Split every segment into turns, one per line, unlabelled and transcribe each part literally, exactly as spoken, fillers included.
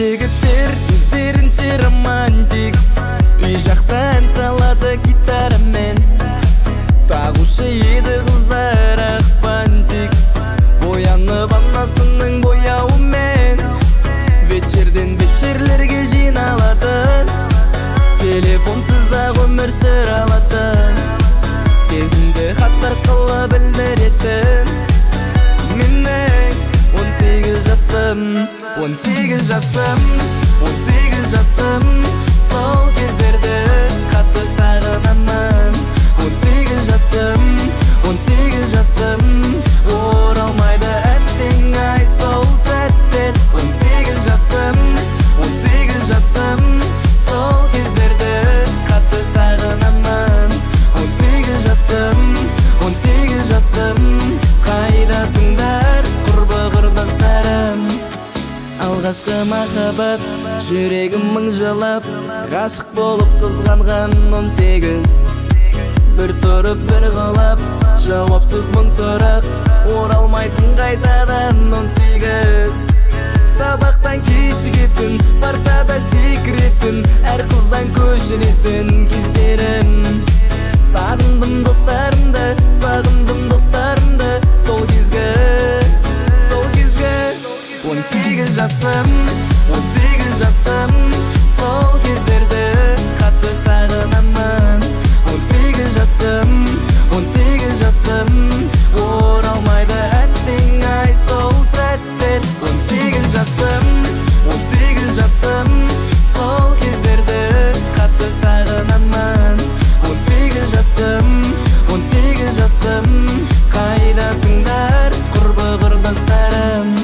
жігіттер өздерінше романтик, үй жақтан салады гитарамен. Тағушы еді қыздар ақ бантик, боянып анасының бояуымен. Вечерден вечерлерге жиналатын, телефонсыз ақ өмір сүре алатын, сезімді хаттар арқылы білдіретін. Менің он сегіз жасым, он сегіз жасым, он сегіз жасым, сол кездерді қатты сағынамын. Он сегіз жасым, он сегіз жасым, оралмайды әттең ай сол сәттер. Он сегіз жасым, он сегіз жасым, сол кездерді қатты сағынамын. Он сегіз жасым, он сегіз жасым, қайдасыңдар құрбы құрдастарым. Алғашқы махаббат жүрегім мың жылап, ғашық болып қызғанған он сегіз. Бір тұрып бір құлап, жауапсыз мың сұрақ, оралмайтын қайтадан он сегіз. Сабақтан кешігетін, партада секіретін, әр қыздан көшіретін кездерін. Сағындым достарымды, сағындым достарымды, сол кезгі, сол кезгі. Он сегіз жасым, он сегіз жасым, сол кездерді қатты сағынамын. Он сегіз жасым, он сегіз жасым, оралмайды әттең ай сол сәттер. Он сегіз жасым, он сегіз жасым, сол кездерді қатты сағынамын. Он сегіз жасым, он сегіз жасым, қайдасыңдар құрбы құрдастарым.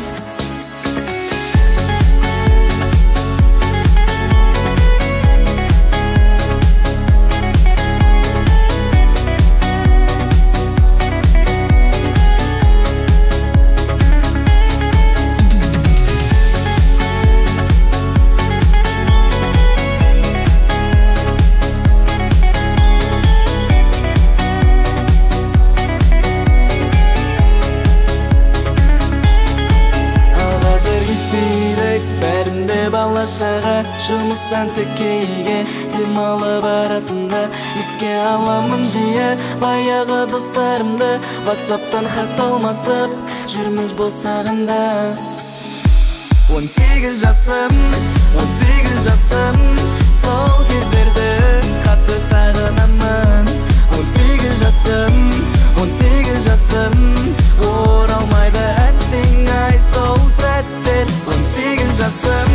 Бәрінде бала-шаға, жұмыстан тікейге, демалып арасында еске аламын жиі баяғы достарымды. Ватсаптан хат алмасып жүрміз босағында. Он сегіз жасым, он сегіз жасым, сол кездерді қатты сағынамын. Он сегіз жасым, он сегіз жасым, оралмайды әттең ай сол сәттер. Он сегіз жасым,